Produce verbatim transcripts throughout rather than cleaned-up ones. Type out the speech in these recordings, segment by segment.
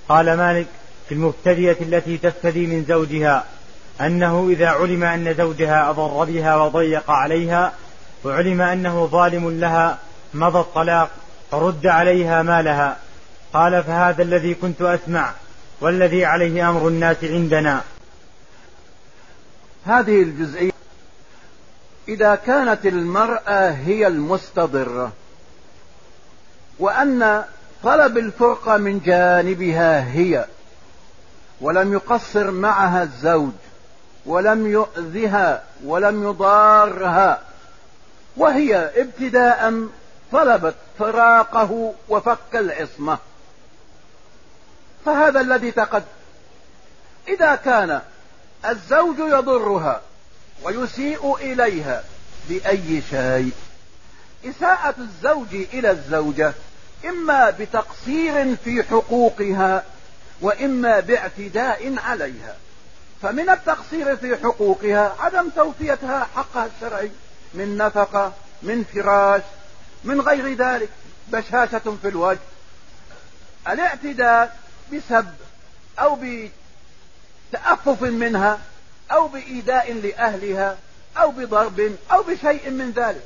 قال مالك في المفتدية التي تفتدي من زوجها أنه إذا علم أن زوجها أضر بها وضيق عليها وعلم أنه ظالم لها مضى الطلاق فرد عليها مالها. قال فهذا الذي كنت أسمع والذي عليه أمر الناس عندنا. هذه الجزئية إذا كانت المرأة هي المستضرة وأن طلب الفرقة من جانبها هي ولم يقصر معها الزوج ولم يؤذها ولم يضارها وهي ابتداء طلبت فراقه وفك العصمة، فهذا الذي تقدم. إذا كان الزوج يضرها ويسيء إليها بأي شيء، إساءة الزوج إلى الزوجة إما بتقصير في حقوقها وإما باعتداء عليها. فمن التقصير في حقوقها عدم توفيتها حقها الشرعي من نفقة، من فراش، من غير ذلك، بشاشة في الوجه. الاعتداء بسب أو بتأفف منها أو بإيذاء لأهلها أو بضرب أو بشيء من ذلك.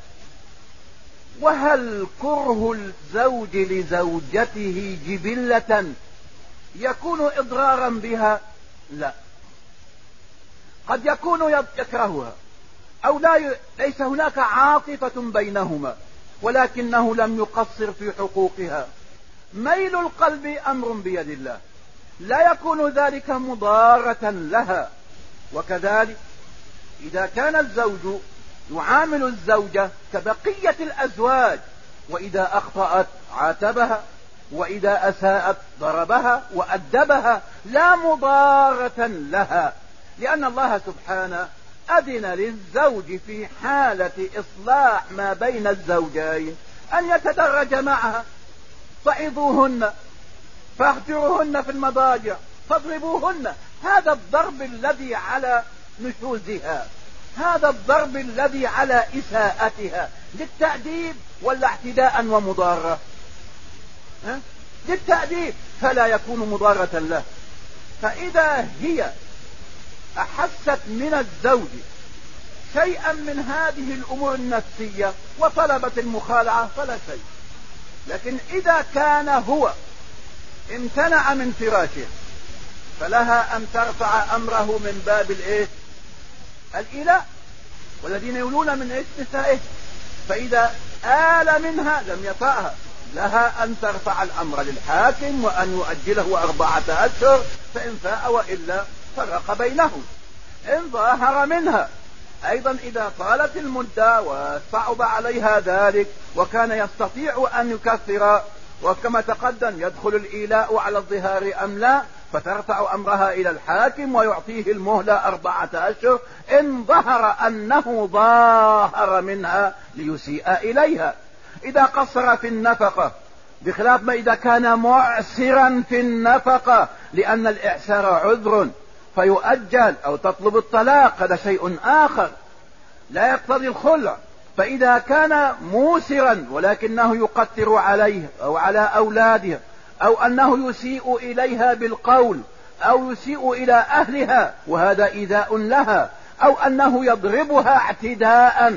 وهل كره الزوج لزوجته جبلة يكون إضرارا بها؟ لا، قد يكون يكرهها أو لا ي... ليس هناك عاطفة بينهما ولكنه لم يقصر في حقوقها. ميل القلب أمر بيد الله، لا يكون ذلك مضارة لها. وكذلك إذا كان الزوج يعامل الزوجة كبقية الأزواج، وإذا أخطأت عاتبها وإذا أساءت ضربها وأدبها، لا مضارة لها، لأن الله سبحانه أذن للزوج في حالة إصلاح ما بين الزوجين أن يتدرج معها. فعظوهن، فاهجروهن في المضاجع، فاضربوهن. هذا الضرب الذي على نشوزها، هذا الضرب الذي على إساءتها للتأديب ولا اعتداء ومضارة؟ ها؟ للتأديب، فلا يكون مضارة له. فإذا هي أحست من الزوج شيئا من هذه الأمور النفسية وطلبت المخالعة فلا شيء. لكن إذا كان هو امتنع من فراشه فلها أن ترفع أمره من باب الإيه؟ الإيلاء، والذين يولون من إيش؟ نسائه. فإذا آل منها لم يطأها، لها أن ترفع الأمر للحاكم وأن يؤجله أربعة أشهر، فإن فاء وإلا فرق بينهم. إن ظاهر منها أيضا إذا طالت المدة وصعب عليها ذلك وكان يستطيع أن يكفر، وكما تقدم يدخل الإيلاء على الظهار أم لا، فترفع أمرها إلى الحاكم ويعطيه المهلة أربعة أشهر إن ظهر أنه ظاهر منها ليسيء إليها. إذا قصر في النفقة، بخلاف ما إذا كان معسرا في النفقة، لأن الإعسار عذر فيؤجل، أو تطلب الطلاق، هذا شيء آخر لا يقتضي الخلع. فإذا كان موسرا ولكنه يقتر عليه أو على أولادها، أو أنه يسيء إليها بالقول أو يسيء إلى أهلها وهذا إيذاء لها، أو أنه يضربها اعتداء،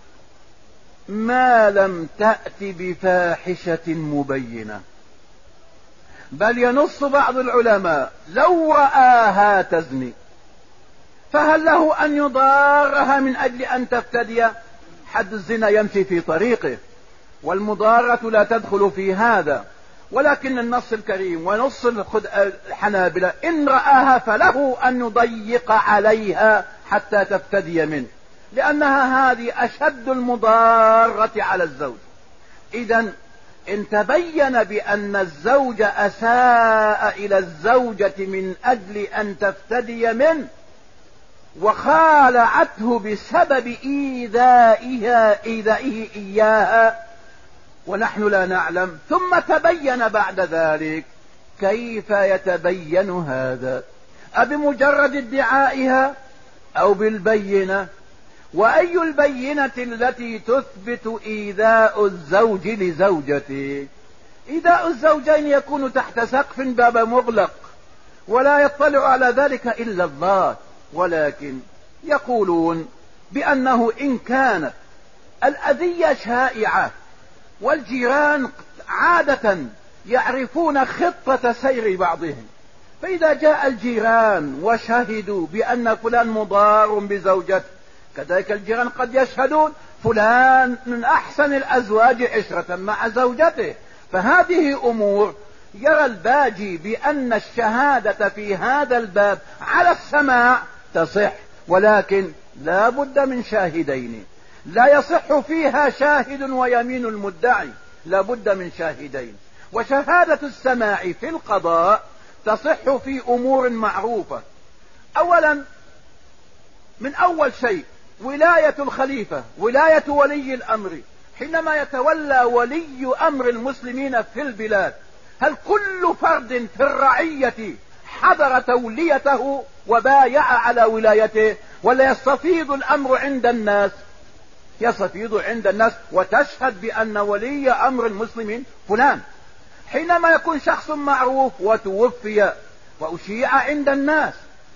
ما لم تأت بفاحشة مبينة. بل ينص بعض العلماء لو رآها تزني فهل له أن يضارها من أجل أن تفتدي؟ حد الزنا يمشي في طريقه والمضارة لا تدخل في هذا. ولكن النص الكريم ونص الحنابلة إن رآها فله أن يضيق عليها حتى تفتدي منه، لأنها هذه أشد المضارة على الزوج. إذن إن تبين بأن الزوج أساء إلى الزوجة من أجل أن تفتدي منه وخالعته بسبب إيذائها إيذائه إياها ونحن لا نعلم، ثم تبين بعد ذلك، كيف يتبين هذا؟ أبمجرد ادعائها أو بالبينة؟ وأي البينة التي تثبت إيذاء الزوج لزوجته؟ إيذاء الزوجين يكون تحت سقف باب مغلق ولا يطلع على ذلك إلا الله، ولكن يقولون بأنه إن كانت الأذية شائعة والجيران عادة يعرفون خطة سير بعضهم، فإذا جاء الجيران وشهدوا بأن فلان مضار بزوجته، كذلك الجيران قد يشهدون فلان من أحسن الأزواج عشرة مع زوجته، فهذه أمور يرى الباجي بأن الشهادة في هذا الباب على السماع تصح، ولكن لا بد من شاهدين، لا يصح فيها شاهد ويمين المدعي، لا بد من شاهدين. وشهادة السماع في القضاء تصح في أمور معروفة. أولا، من أول شيء ولاية الخليفة، ولاية ولي الأمر، حينما يتولى ولي أمر المسلمين في البلاد، هل كل فرد في الرعية حضر توليته وبايع على ولايته، ولا يستفيض الأمر عند الناس؟ يستفيض عند الناس وتشهد بأن ولي أمر المسلمين فلان. حينما يكون شخص معروف وتوفي وأشيع عند الناس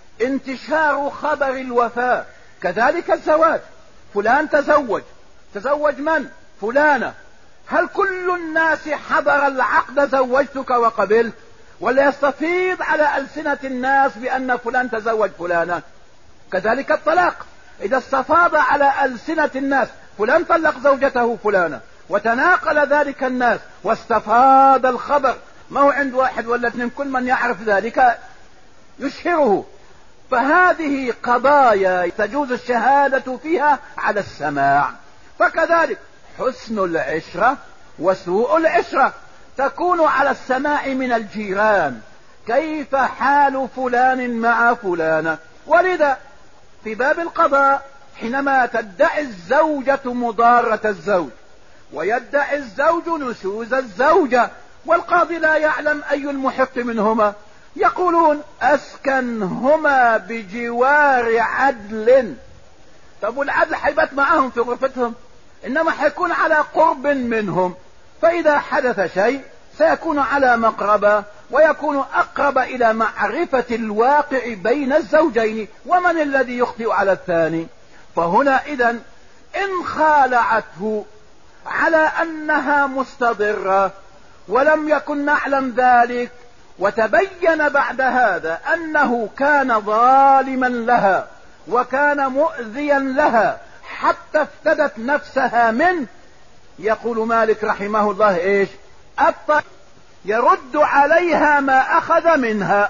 انتشار خبر الوفاة، كذلك الزواج، فلان تزوج، تزوج من؟ فلانة، هل كل الناس حضر العقد زوجتك وقبلت، ولا يستفيض على ألسنة الناس بأن فلان تزوج فلانة؟ كذلك الطلاق، إذا استفاض على ألسنة الناس فلان طلق زوجته فلانة وتناقل ذلك الناس واستفاض الخبر، ما هو عند واحد ولا اثنين، كل من يعرف ذلك يشهره، فهذه قضايا تجوز الشهادة فيها على السماع. فكذلك حسن العشرة وسوء العشرة تكون على السماع من الجيران، كيف حال فلان مع فلانة. ولذا في باب القضاء حينما تدعي الزوجة مضارة الزوج ويدعي الزوج نشوز الزوجة والقاضي لا يعلم أي المحق منهما، يقولون أسكنهما بجوار عدل. طب والعدل حيبات معهم في غرفتهم، إنما حيكون على قرب منهم، فإذا حدث شيء سيكون على مقربة ويكون أقرب إلى معرفة الواقع بين الزوجين ومن الذي يخطئ على الثاني. فهنا إذن إن خالعته على أنها مستضرة ولم يكن نعلم ذلك، وتبين بعد هذا أنه كان ظالما لها وكان مؤذيا لها حتى افتدت نفسها منه، يقول مالك رحمه الله إيش؟ الطلاق يرد عليها ما أخذ منها،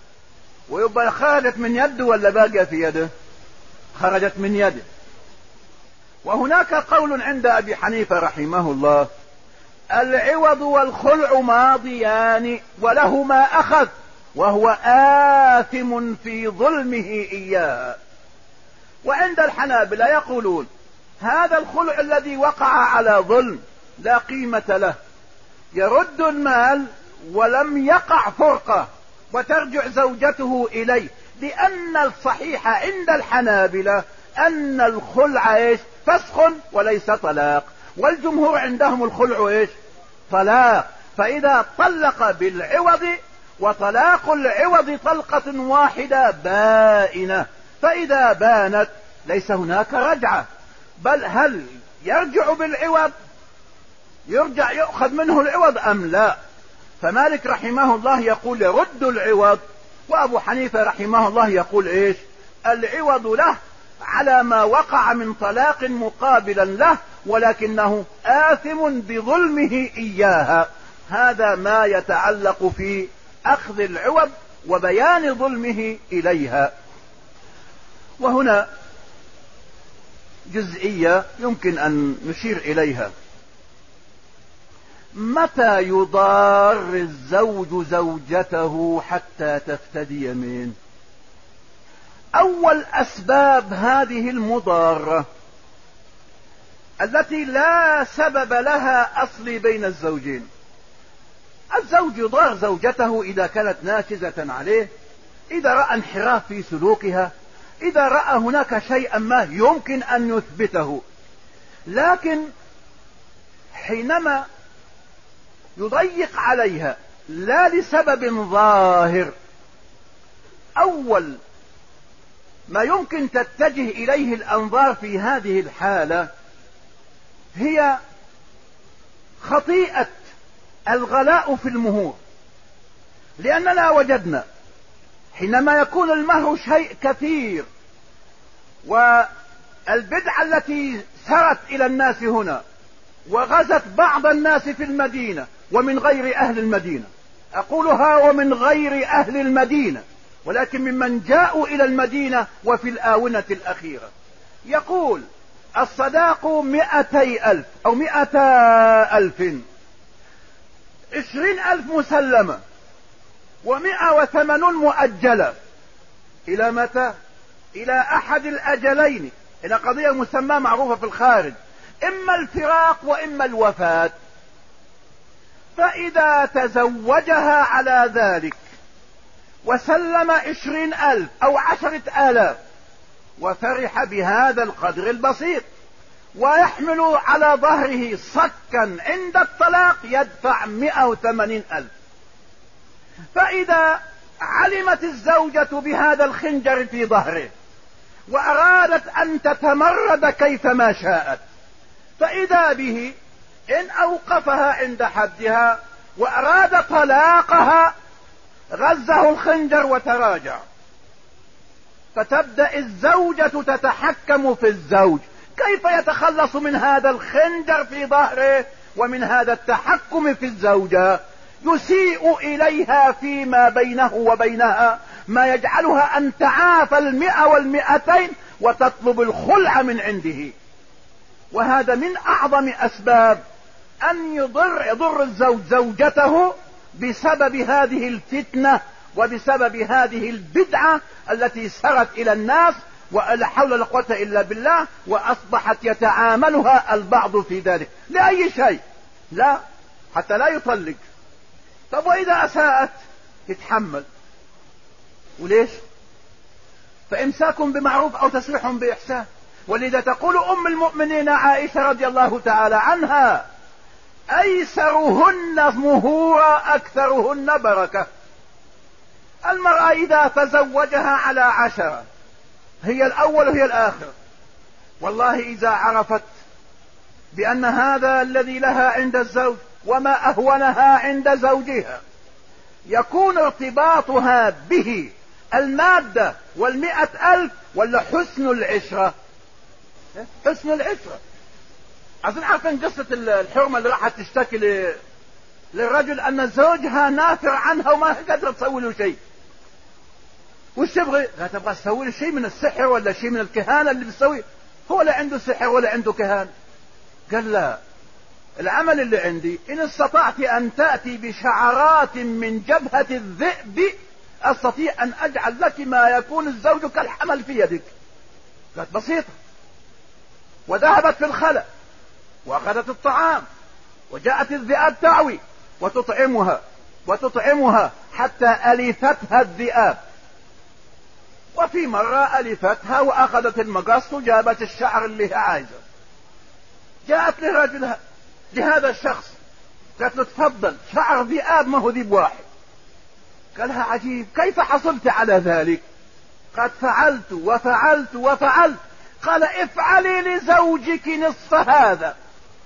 ويبقى خرجت من يده ولا باقية في يده؟ خرجت من يده. وهناك قول عند أبي حنيفة رحمه الله: العوض والخلع ماضيان وله ما أخذ وهو آثم في ظلمه إياها. وعند الحنابلة يقولون هذا الخلع الذي وقع على ظلم لا قيمة له، يرد المال ولم يقع فرقة وترجع زوجته إليه، لأن الصحيح عند الحنابلة أن الخلع إيش؟ فسخ وليس طلاق، والجمهور عندهم الخلع إيش؟ طلاق. فإذا طلق بالعوض، وطلاق العوض طلقة واحدة بائنة، فإذا بانت ليس هناك رجعة، بل هل يرجع بالعوض، يرجع يأخذ منه العوض أم لا؟ فمالك رحمه الله يقول يرد العوض، وأبو حنيفة رحمه الله يقول إيش؟ العوض له على ما وقع من طلاق مقابلا له، ولكنه آثم بظلمه إياها. هذا ما يتعلق في أخذ العوض وبيان ظلمه إليها. وهنا جزئية يمكن أن نشير إليها: متى يضار الزوج زوجته حتى تفتدي منه؟ أول أسباب هذه المضارة التي لا سبب لها أصلي بين الزوجين، الزوج يضار زوجته إذا كانت ناشزة عليه، إذا رأى انحراف في سلوكها، إذا رأى هناك شيئا ما يمكن أن يثبته. لكن حينما يضيق عليها لا لسبب ظاهر. أول ما يمكن تتجه إليه الأنظار في هذه الحالة هي خطيئة الغلاء في المهور، لأننا وجدنا حينما يكون المهر شيء كثير، والبدعة التي سرت إلى الناس هنا وغزت بعض الناس في المدينة ومن غير أهل المدينة، أقولها ومن غير أهل المدينة ولكن ممن جاءوا إلى المدينة وفي الآونة الأخيرة، يقول الصداق مئتي ألف أو مئتا ألف، عشرين ألف مسلمة ومئة وثمانون مؤجلة. إلى متى؟ إلى أحد الأجلين، إلى قضية مسمى معروفة في الخارج، إما الفراق وإما الوفاة. فإذا تزوجها على ذلك وسلم عشرين ألف أو عشرة آلاف وفرح بهذا القدر البسيط ويحمل على ظهره صكا عند الطلاق يدفع مئة وثمانين ألف. فإذا علمت الزوجة بهذا الخنجر في ظهره وأرادت أن تتمرد كيفما شاءت، فإذا به إن أوقفها عند حدها وأراد طلاقها غزه الخنجر وتراجع، فتبدأ الزوجة تتحكم في الزوج كيف يتخلص من هذا الخنجر في ظهره ومن هذا التحكم في الزوجة. يسيء إليها فيما بينه وبينها ما يجعلها أن تعافى المئة والمئتين وتطلب الخلع من عنده. وهذا من أعظم أسباب أن يضر, يضر الزوج زوجته بسبب هذه الفتنة وبسبب هذه البدعة التي سرت إلى الناس ولا حول ولا قوة إلا بالله، وأصبحت يتعاملها البعض في ذلك لأي شيء، لا حتى لا يطلق. طب وإذا أساءت يتحمل، وليش؟ فإمساك بمعروف أو تسريح بإحسان. ولذا تقول أم المؤمنين عائشة رضي الله تعالى عنها أيسرهن مهورا أكثرهن بركة. المرأة إذا تزوجها على عشرة هي الأول وهي الآخر، والله إذا عرفت بأن هذا الذي لها عند الزوج وما أهونها عند زوجها يكون ارتباطها به المادة والمئة ألف ولا حسن العشرة؟ حسن العشرة. عشان عارفين قصة الحرمة اللي راحت تشتكي للرجل أن زوجها نافر عنها وما قادرة تسوي له شيء. وش تبغي؟ لا تبغى تسوي له شيء من السحر ولا شيء من الكهانة اللي بتسوي؟ هو لا عنده سحر ولا عنده كهانة. قال لا، العمل اللي عندي إن استطعت أن تأتي بشعرات من جبهة الذئب أستطيع أن أجعل لك ما يكون الزوج كالحمل في يدك. قالت بسيطة. وذهبت في الخلاء وأخذت الطعام وجاءت الذئاب تعوي وتطعمها وتطعمها حتى ألفتها الذئاب. وفي مرة ألفتها وأخذت المقص وجابت الشعر اللي هي عايزة. جاءت لرجلها لهذا الشخص قالت له تفضل شعر ذئاب ما هو ذيب واحد. قالها عجيب كيف حصلت على ذلك؟ قد فعلت وفعلت وفعلت. قال افعلي لزوجك نصف هذا.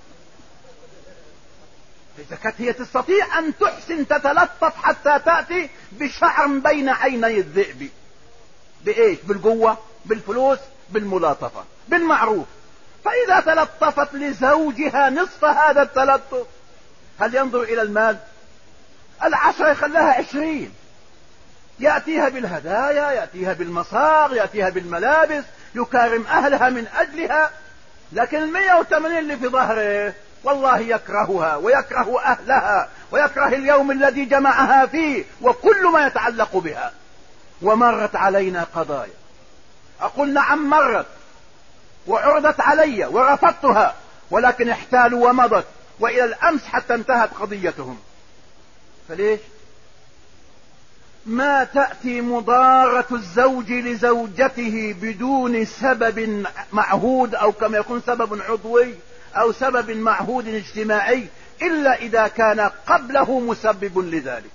إذا كانت هي تستطيع أن تحسن تتلطف حتى تأتي بشعر بين عيني الذئب، بإيش؟ بالقوة، بالفلوس، بالملاطفة، بالمعروف. فإذا تلطفت لزوجها نصف هذا التلطف هل ينظر إلى المال؟ العشرة يخليها عشرين، يأتيها بالهدايا، يأتيها بالمصاغ، يأتيها بالملابس، يكارم أهلها من أجلها. لكن المية وثمانين اللي في ظهره والله يكرهها ويكره أهلها ويكره اليوم الذي جمعها فيه وكل ما يتعلق بها. ومرت علينا قضايا، أقول نعم مرت وعرضت علي ورفضتها، ولكن احتالوا ومضت وإلى الأمس حتى انتهت قضيتهم. فليش؟ ما تأتي مضارة الزوج لزوجته بدون سبب معهود أو كما يكون سبب عضوي أو سبب معهود اجتماعي إلا إذا كان قبله مسبب لذلك.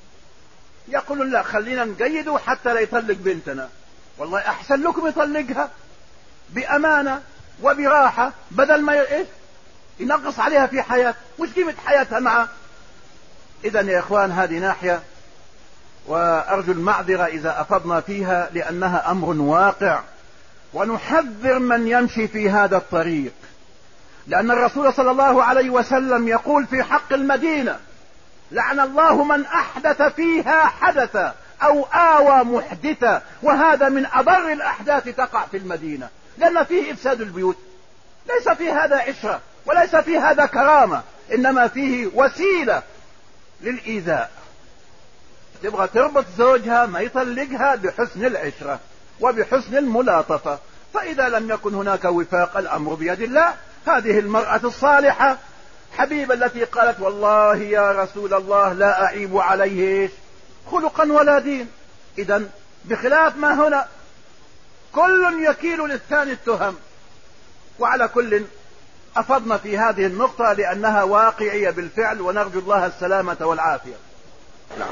يقولون لا خلينا نقيده حتى لا يطلق بنتنا. والله أحسن لكم يطلقها بأمانة وبراحة بدل ما إيش ينقص عليها في حياة. وش قيمة حياتها معه؟ إذن يا إخوان هذه ناحية، وأرجو المعذرة إذا أفضنا فيها لأنها أمر واقع، ونحذر من يمشي في هذا الطريق، لأن الرسول صلى الله عليه وسلم يقول في حق المدينة: لعن الله من أحدث فيها حدثا أو آوى محدثا. وهذا من أضر الأحداث تقع في المدينة، لأن فيه إفساد البيوت. ليس في هذا عشرة وليس في هذا كرامة، إنما فيه وسيلة للإيذاء. تبغى تربط زوجها ما يطلقها بحسن العشرة وبحسن الملاطفة، فإذا لم يكن هناك وفاق الأمر بيد الله. هذه المرأة الصالحة حبيبة التي قالت: والله يا رسول الله لا أعيب عليه خلقا ولا دين. إذن بخلاف ما هنا كل يكيل للثاني التهم. وعلى كل أفضنا في هذه النقطة لأنها واقعية بالفعل، ونرجو الله السلامة والعافية. نعم.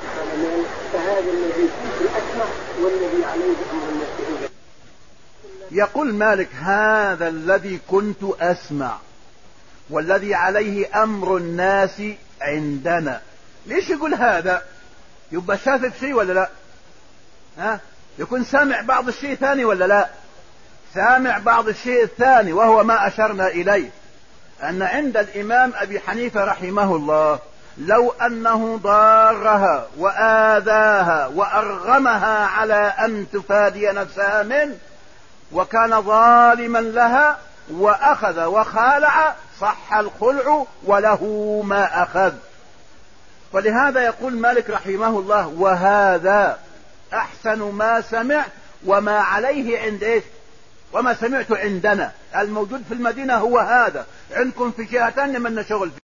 فهذا الذي فيه أسمع والذي عليه أمر الناس. يقول مالك: هذا الذي كنت أسمع والذي عليه أمر الناس عندنا. ليش يقول هذا؟ يبقى شافف شيء ولا لا؟ ها؟ يكون سامع بعض الشيء ثاني ولا لا؟ سامع بعض الشيء الثاني، وهو ما أشرنا إليه، أن عند الإمام أبي حنيفة رحمه الله لو أنه ضارها وآذاها وأرغمها على أن تفادي نفسها منه وكان ظالما لها وأخذ وخالع صح الخلع وله ما أخذ. فلهذا يقول مالك رحمه الله: وهذا أحسن ما سمع وما عليه عند إيش وما سمعت عندنا. الموجود في المدينة هو هذا، عندكم في جهة ثانية من شغل فيه.